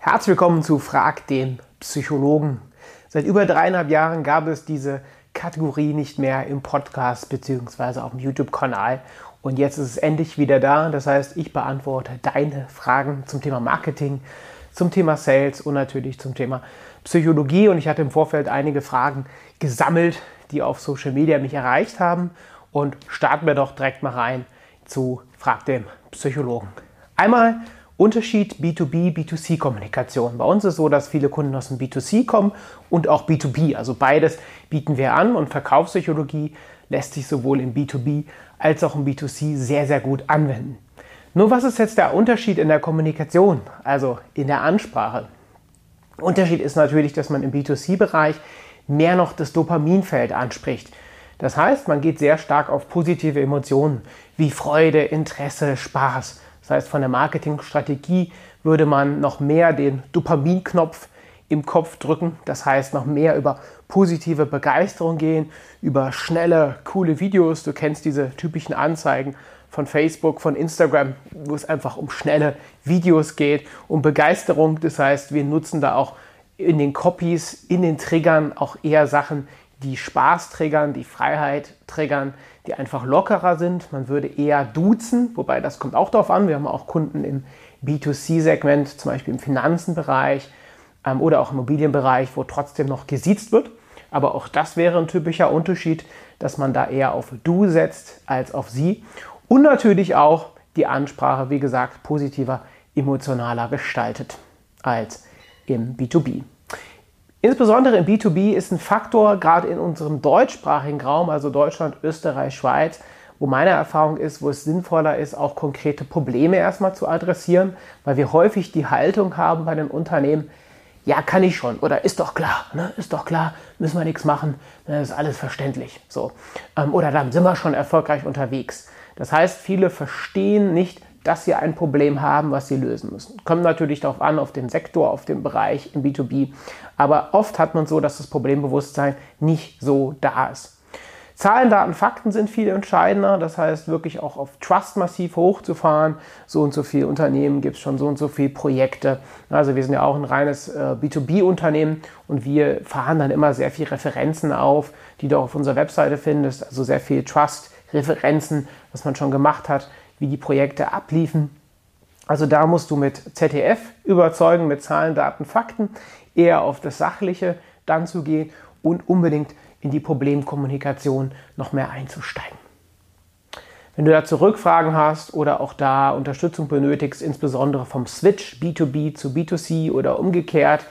Herzlich willkommen zu Frag den Psychologen. Seit über 3,5 Jahren gab es diese Kategorie nicht mehr im Podcast bzw. auf dem YouTube-Kanal. Und jetzt ist es endlich wieder da. Das heißt, ich beantworte deine Fragen zum Thema Marketing, zum Thema Sales und natürlich zum Thema Psychologie. Und ich hatte im Vorfeld einige Fragen gesammelt, die auf Social Media mich erreicht haben. Und starten wir doch direkt mal rein zu Frag den Psychologen. Einmal Unterschied B2B, B2C-Kommunikation. Bei uns ist es so, dass viele Kunden aus dem B2C kommen und auch B2B. Also beides bieten wir an und Verkaufspsychologie lässt sich sowohl im B2B als auch im B2C sehr, sehr gut anwenden. Nur was ist jetzt der Unterschied in der Kommunikation, also in der Ansprache? Unterschied ist natürlich, dass man im B2C-Bereich mehr noch das Dopaminfeld anspricht. Das heißt, man geht sehr stark auf positive Emotionen wie Freude, Interesse, Spaß. Das heißt, von der Marketingstrategie würde man noch mehr den Dopaminknopf im Kopf drücken. Das heißt, noch mehr über positive Begeisterung gehen, über schnelle, coole Videos. Du kennst diese typischen Anzeigen von Facebook, von Instagram, wo es einfach um schnelle Videos geht, um Begeisterung. Das heißt, wir nutzen da auch in den Copies, in den Triggern auch eher Sachen, die Spaß triggern, die Freiheit triggern, die einfach lockerer sind. Man würde eher duzen, wobei das kommt auch darauf an. Wir haben auch Kunden im B2C-Segment, zum Beispiel im Finanzenbereich oder auch im Immobilienbereich, wo trotzdem noch gesiezt wird. Aber auch das wäre ein typischer Unterschied, dass man da eher auf Du setzt als auf Sie. Und natürlich auch die Ansprache, wie gesagt, positiver, emotionaler gestaltet als im B2B. Insbesondere im B2B ist ein Faktor, gerade in unserem deutschsprachigen Raum, also Deutschland, Österreich, Schweiz, wo meine Erfahrung ist, wo es sinnvoller ist, auch konkrete Probleme erstmal zu adressieren, weil wir häufig die Haltung haben bei den Unternehmen, ja, kann ich schon oder ist doch klar, ne? Ist doch klar, müssen wir nichts machen, das ist alles verständlich. So. Oder dann sind wir schon erfolgreich unterwegs. Das heißt, viele verstehen nicht, dass sie ein Problem haben, was sie lösen müssen. Kommt natürlich darauf an, auf den Sektor, auf den Bereich im B2B. Aber oft hat man so, dass das Problembewusstsein nicht so da ist. Zahlen, Daten, Fakten sind viel entscheidender. Das heißt, wirklich auch auf Trust massiv hochzufahren. So und so viele Unternehmen gibt es schon, so und so viele Projekte. Also wir sind ja auch ein reines B2B-Unternehmen und wir fahren dann immer sehr viele Referenzen auf, die du auf unserer Webseite findest. Also sehr viel Trust, Referenzen, was man schon gemacht hat, wie die Projekte abliefen. Also da musst du mit ZDF überzeugen, mit Zahlen, Daten, Fakten, eher auf das Sachliche dann zu gehen und unbedingt in die Problemkommunikation noch mehr einzusteigen. Wenn du dazu Rückfragen hast oder auch da Unterstützung benötigst, insbesondere vom Switch B2B zu B2C oder umgekehrt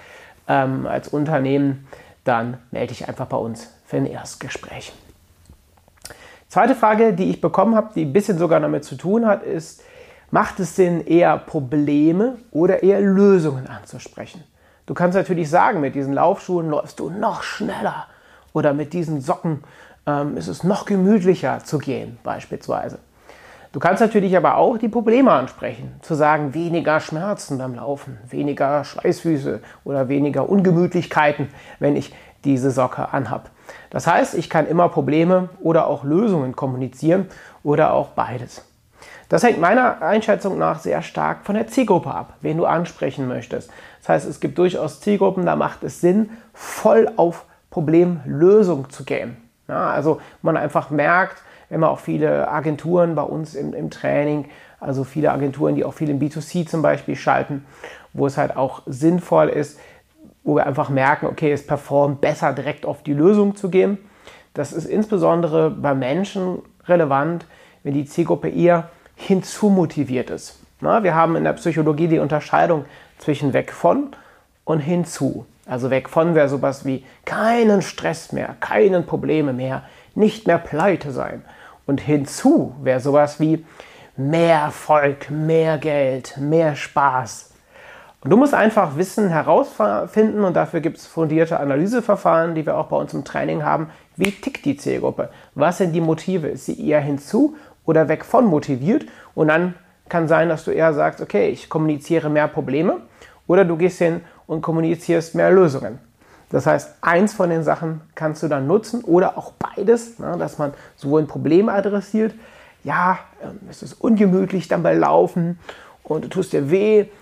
als Unternehmen, dann melde dich einfach bei uns für ein Erstgespräch. Zweite Frage, die ich bekommen habe, die ein bisschen sogar damit zu tun hat, ist, macht es Sinn, eher Probleme oder eher Lösungen anzusprechen? Du kannst natürlich sagen, mit diesen Laufschuhen läufst du noch schneller oder mit diesen Socken ist es noch gemütlicher zu gehen, beispielsweise. Du kannst natürlich aber auch die Probleme ansprechen, zu sagen, weniger Schmerzen beim Laufen, weniger Schweißfüße oder weniger Ungemütlichkeiten, wenn ich diese Socke anhab. Das heißt, ich kann immer Probleme oder auch Lösungen kommunizieren oder auch beides. Das hängt meiner Einschätzung nach sehr stark von der Zielgruppe ab, wen du ansprechen möchtest. Das heißt, es gibt durchaus Zielgruppen, da macht es Sinn, voll auf Problemlösung zu gehen. Ja, also man einfach merkt, wir haben auch viele Agenturen bei uns im Training, also viele Agenturen, die auch viel im B2C zum Beispiel schalten, wo es halt auch sinnvoll ist, wo wir einfach merken, okay, es performt besser, direkt auf die Lösung zu gehen. Das ist insbesondere bei Menschen relevant, wenn die Zielgruppe eher hinzumotiviert ist. Na, wir haben in der Psychologie die Unterscheidung zwischen weg von und hinzu. Also weg von wäre sowas wie keinen Stress mehr, keine Probleme mehr, nicht mehr pleite sein. Und hinzu wäre sowas wie mehr Erfolg, mehr Geld, mehr Spaß. Und du musst einfach Wissen herausfinden und dafür gibt es fundierte Analyseverfahren, die wir auch bei uns im Training haben. Wie tickt die Zielgruppe? Was sind die Motive? Ist sie eher hinzu oder weg von motiviert? Und dann kann sein, dass du eher sagst, okay, ich kommuniziere mehr Probleme oder du gehst hin und kommunizierst mehr Lösungen. Das heißt, eins von den Sachen kannst du dann nutzen oder auch beides, dass man sowohl ein Problem adressiert, ja, es ist ungemütlich dann bei Laufen und du tust dir weh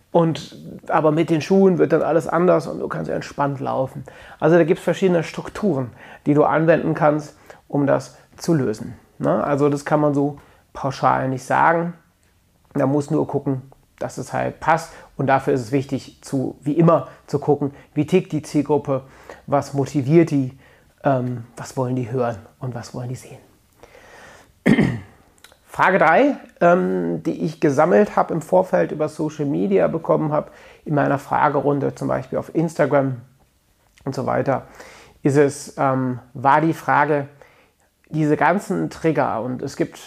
Aber mit den Schuhen wird dann alles anders und du kannst entspannt laufen. Also da gibt es verschiedene Strukturen, die du anwenden kannst, um das zu lösen. Ne? Also das kann man so pauschal nicht sagen. Da muss nur gucken, dass es halt passt. Und dafür ist es wichtig, wie immer zu gucken, wie tickt die Zielgruppe, was motiviert die, was wollen die hören und was wollen die sehen. Frage 3, die ich gesammelt habe im Vorfeld über Social Media bekommen habe, in meiner Fragerunde, zum Beispiel auf Instagram und so weiter, war die Frage, diese ganzen Trigger, und es gibt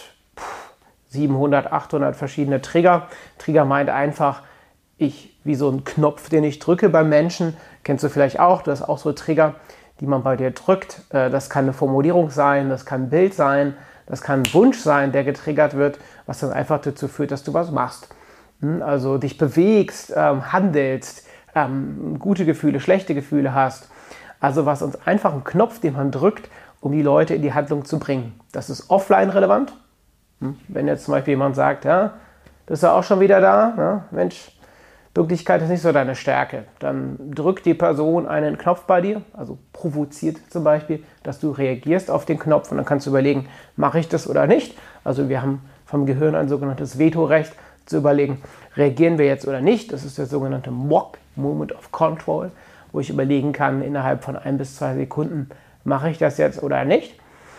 700, 800 verschiedene Trigger. Trigger meint einfach, wie so ein Knopf, den ich drücke beim Menschen, kennst du vielleicht auch, du hast auch so Trigger, die man bei dir drückt. Das kann eine Formulierung sein, das kann ein Bild sein, das kann ein Wunsch sein, der getriggert wird, was dann einfach dazu führt, dass du was machst. Also dich bewegst, handelst, gute Gefühle, schlechte Gefühle hast. Also was uns einfach ein Knopf, den man drückt, um die Leute in die Handlung zu bringen. Das ist offline relevant. Wenn jetzt zum Beispiel jemand sagt, ja, das ist ja auch schon wieder da, ja, Mensch, Pünktlichkeit ist nicht so deine Stärke, dann drückt die Person einen Knopf bei dir, also provoziert zum Beispiel, dass du reagierst auf den Knopf und dann kannst du überlegen, mache ich das oder nicht. Also wir haben vom Gehirn ein sogenanntes Vetorecht, zu überlegen, reagieren wir jetzt oder nicht. Das ist der sogenannte MOC, Moment of Control, wo ich überlegen kann, innerhalb von 1 bis 2 Sekunden, mache ich das jetzt oder nicht.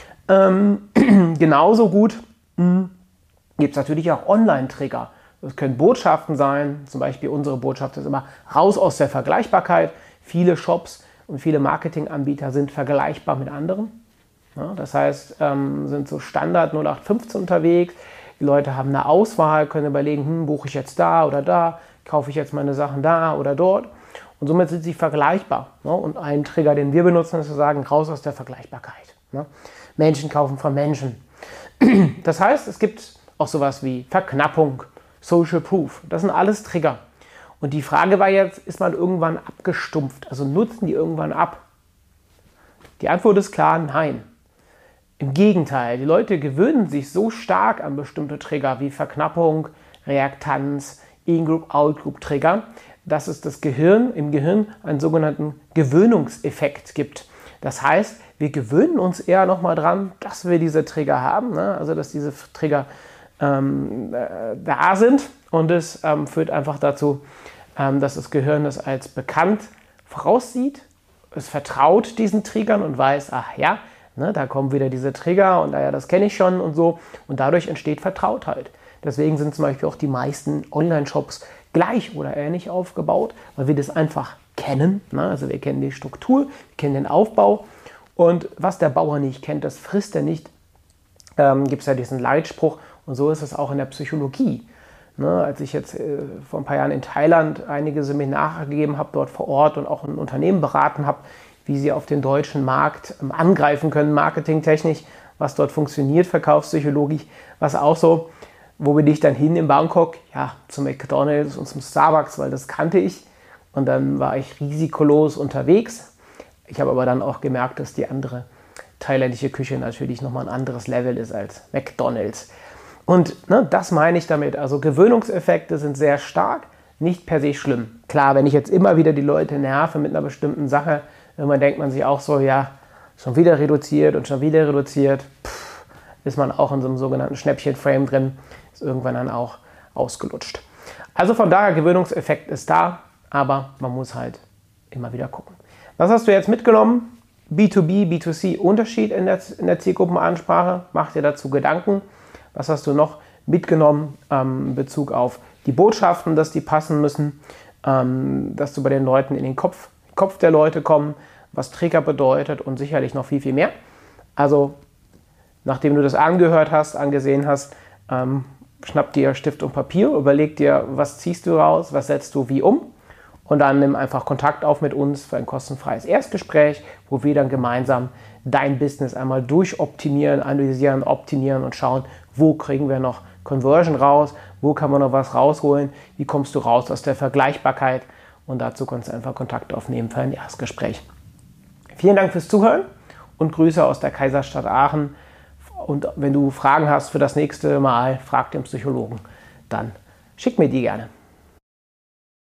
Genauso gut gibt es natürlich auch Online-Trigger. Das können Botschaften sein, zum Beispiel unsere Botschaft ist immer raus aus der Vergleichbarkeit. Viele Shops und viele Marketinganbieter sind vergleichbar mit anderen. Ja, das heißt, sind so Standard 0815 unterwegs. Die Leute haben eine Auswahl, können überlegen, buche ich jetzt da oder da, kaufe ich jetzt meine Sachen da oder dort. Und somit sind sie vergleichbar. Ne? Und ein Trigger, den wir benutzen, ist zu sagen, raus aus der Vergleichbarkeit. Ne? Menschen kaufen von Menschen. Das heißt, es gibt auch sowas wie Verknappung, Social Proof. Das sind alles Trigger. Und die Frage war jetzt, ist man irgendwann abgestumpft? Also nutzen die irgendwann ab? Die Antwort ist klar, nein. Im Gegenteil, die Leute gewöhnen sich so stark an bestimmte Trigger wie Verknappung, Reaktanz, In-Group, Out-Group-Trigger, dass es im Gehirn einen sogenannten Gewöhnungseffekt gibt. Das heißt, wir gewöhnen uns eher nochmal dran, dass wir diese Trigger haben, ne? Also dass diese Trigger da sind, und es führt einfach dazu, dass das Gehirn das als bekannt voraussieht, es vertraut diesen Triggern und weiß, ach ja, ne, da kommen wieder diese Trigger und ja, das kenne ich schon und so, und dadurch entsteht Vertrautheit. Deswegen sind zum Beispiel auch die meisten Online-Shops gleich oder ähnlich aufgebaut, weil wir das einfach kennen. Ne? Also wir kennen die Struktur, wir kennen den Aufbau, und was der Bauer nicht kennt, das frisst er nicht. Gibt es ja diesen Leitspruch, und so ist es auch in der Psychologie. Ne? Als ich jetzt vor ein paar Jahren in Thailand einige Seminare gegeben habe, dort vor Ort, und auch ein Unternehmen beraten habe, wie sie auf den deutschen Markt angreifen können, marketingtechnisch, was dort funktioniert, verkaufspsychologisch, was auch so. Wo bin ich dann hin in Bangkok? Ja, zum McDonald's und zum Starbucks, weil das kannte ich. Und dann war ich risikolos unterwegs. Ich habe aber dann auch gemerkt, dass die andere thailändische Küche natürlich nochmal ein anderes Level ist als McDonald's. Und ne, das meine ich damit. Also Gewöhnungseffekte sind sehr stark, nicht per se schlimm. Klar, wenn ich jetzt immer wieder die Leute nerve mit einer bestimmten Sache, irgendwann denkt man sich auch so, ja, schon wieder reduziert und schon wieder reduziert, ist man auch in so einem sogenannten Schnäppchen-Frame drin, ist irgendwann dann auch ausgelutscht. Also von daher, Gewöhnungseffekt ist da, aber man muss halt immer wieder gucken. Was hast du jetzt mitgenommen? B2B, B2C, Unterschied in der Zielgruppenansprache. Mach dir dazu Gedanken. Was hast du noch mitgenommen in Bezug auf die Botschaften, dass die passen müssen, dass du bei den Leuten in den Kopf der Leute kommen, was Trigger bedeutet und sicherlich noch viel, viel mehr. Also, nachdem du das angehört hast, angesehen hast, schnapp dir Stift und Papier, überleg dir, was ziehst du raus, was setzt du wie um, und dann nimm einfach Kontakt auf mit uns für ein kostenfreies Erstgespräch, wo wir dann gemeinsam dein Business einmal durchoptimieren, analysieren, optimieren und schauen, wo kriegen wir noch Conversion raus, wo kann man noch was rausholen, wie kommst du raus aus der Vergleichbarkeit, und dazu kannst du einfach Kontakt aufnehmen für ein Erstgespräch. Vielen Dank fürs Zuhören und Grüße aus der Kaiserstadt Aachen. Und wenn du Fragen hast für das nächste Mal, frag den Psychologen, dann schick mir die gerne.